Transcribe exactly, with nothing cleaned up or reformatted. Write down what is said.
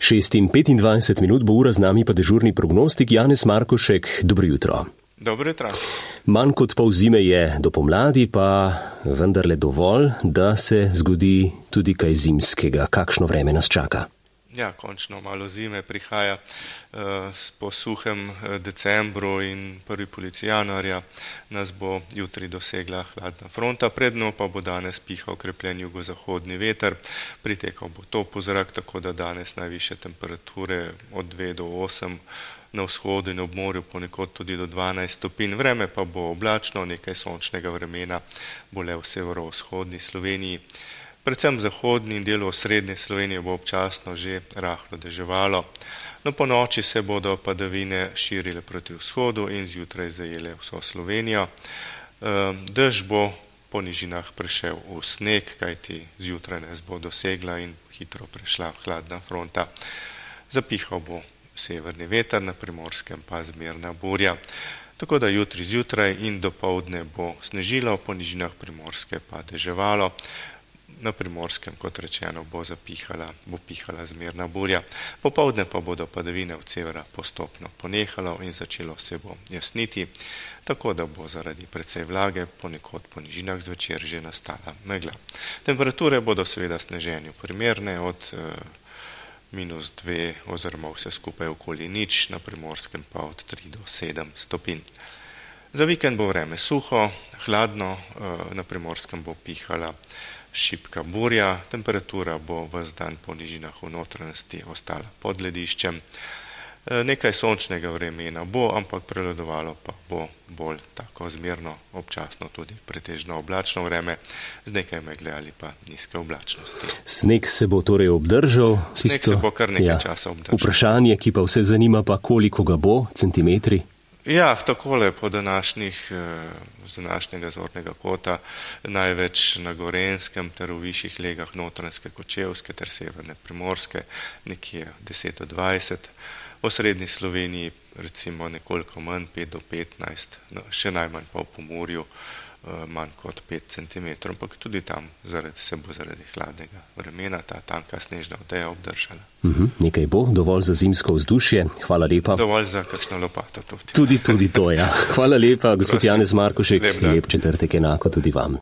šest in petindvajset minut bo ura, z nami pa dežurni prognostik Janez Markošek. Dobro jutro. Dobro jutro. Manj kot pol zime je do pomladi, pa vendarle dovolj, da se zgodi tudi kaj zimskega. Kakšno vreme nas čaka? Ja, končno malo zime prihaja uh, po suhem decembru in prvi polovici januarja nas bo jutri dosegla hladna fronta, predno pa bo danes pihal okrepljen jugozahodni veter, pritekal bo topel zrak, tako da danes najvišje temperature od dve do osem na vzhodu in ob morju, ponekod tudi do dvanajst stopinj. Vreme pa bo oblačno, nekaj sončnega vremena bo le v severovzhodni Sloveniji. Predvsem v zahodni in delu osrednje Slovenije bo občasno že rahlo deževalo. No, po noči se bodo padavine širile proti vzhodu in zjutraj zajele vso Slovenijo. Dež bo po nižinah prešel v sneg, kajti zjutraj nas bo dosegla in hitro prešla hladna fronta. Zapihal bo severni veter, na Primorskem pa zmerna burja. Tako da jutri zjutraj in dopoldne bo snežilo, po nižinah Primorske pa deževalo. Na Primorskem, kot rečeno, bo zapihala, bo pihala zmerna burja. Popoldne pa bodo padavine od severa postopno ponehalo in začelo se bo jasniti, tako da bo zaradi precej vlage ponekod po nižinah zvečer že nastala megla. Temperature bodo seveda sneženju primerne, od eh, minus dve oziroma vse skupaj okoli nič, na Primorskem pa od tri do sedem stopinj. Za vikend bo vreme suho, hladno, eh, na Primorskem bo pihala šibka burja, temperatura bo ves dan po nižinah v notranjosti ostala pod lediščem. Nekaj sončnega vremena bo, ampak prevladovalo pa bo bolj tako zmerno, občasno tudi pretežno oblačno vreme, z nekaj megle ali pa nizke oblačnosti. Sneg se bo torej obdržal? Sneg tisto, se bo kar nekaj ja, časa obdržal. Vprašanje, ki pa vse zanima, pa koliko ga bo, centimetri? Ja, takole po današnjih, z današnjega zornega kota, največ na Gorenjskem ter v višjih legah Notranjske, Kočevske ter severne Primorske, nekje deset do dvajset, v srednji Sloveniji recimo nekoliko manj, pet do petnajst, no, še najmanj pa v Pomurju, manj kot pet centimetrov, ampak tudi tam zaradi, se bo zaradi hladnega vremena ta tanka snežna odeja obdržala. Uhum, nekaj bo, dovolj za zimsko vzdušje. Hvala lepa. Dovolj za kakšno lopato tudi. Tudi, tudi to, ja. Hvala lepa, gospod Prosim. Janez Markošek. Lep, Lep četrtek enako tudi vam.